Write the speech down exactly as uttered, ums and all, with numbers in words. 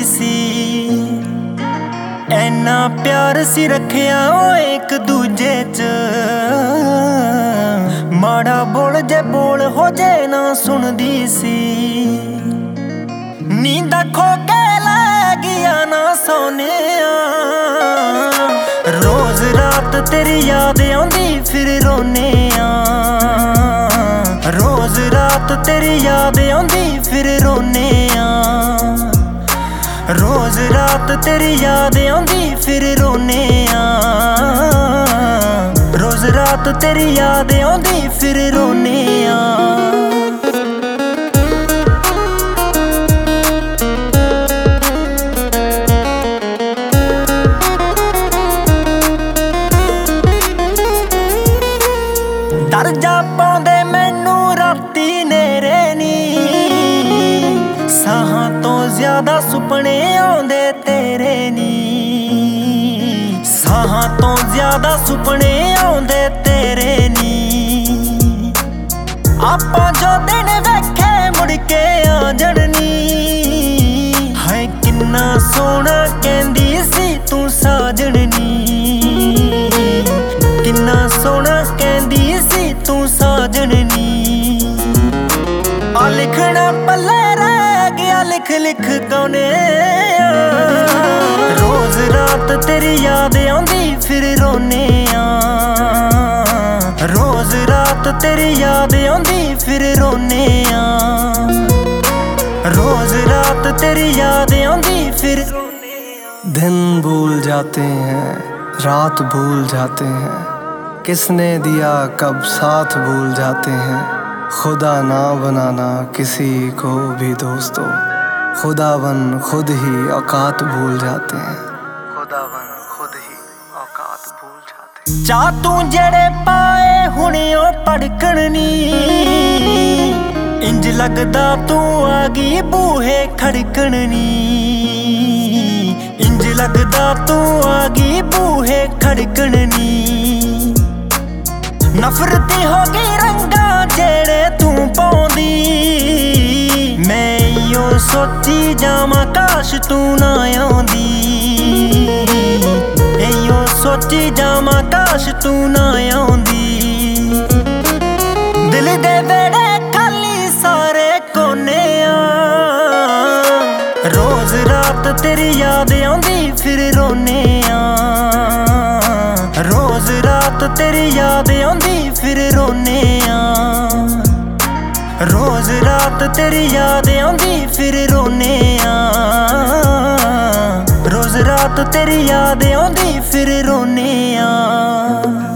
सी। ऐना प्यार सी रखिया ओ एक दूजे च, माड़ा बोल जे बोल हो जे ना सुनदी सी। नींद खो के लै गया ना सोने, रोज रात तेरी याद आंदी फिर रोने आ। रोज रात तेरी याद आंदी फिर रोने आ। रोज रात तेरी याद आंदी फिर रोने आ। रोज रात तेरी याद आंदी फिर रोने आ। डर जा पाउंदे मैनू राती नेरे नी, साहां तो ज्यादा सुपने आउंदे तेरे नी। साहां तो ज्यादा सुपने आउंदे तेरे नी। आपां जो दिन वेखे मुड़ के आ जड़नी, हाय किन्ना सोहना कहंदी सी तू साजणनी। किन्ना सोहना कहंदी सी तू साजणनी। आ लिखना पल्ले रह गया लिख लिख कौने। रोज रात तेरी याद आंदी फिर रोने आ। रोज रात तेरी याद आंदी फिर रोने आ। रोज रात तेरी याद आंदी फिर रोने आ। दिन भूल जाते हैं, रात भूल जाते हैं, किसने दिया कब साथ भूल जाते हैं। खुदा ना बनाना किसी को भी दोस्तों, खुदा बन खुद ही औकात भूल जाते हैं। खुदा बन खुद ही औकात भूल जाते हैं। चा तू जेड़े पाए हुणे ओ पड़कणनी, इंज लगदा तू आ गई बूहे खड़कणनी। इंज लगदा तू आ गई बूहे खड़कणनी। नफरती हो गई रंगा जेड़े तू पाउंदी, मैं इयो सोची जावां काश तू ना आउंदी। इयो सोची जावां काश तू ना आउंदी। दिल दे वेड़े खाली सारे कोने आ। रोज रात तेरी याद आंदी फिर रोने आ। रोज रात तेरी याद आंदी फिर रोने आ। रोज रात तेरी याद आंदी फिर रोने आ। रोज रात तेरी याद आंदी फिर रोने आ।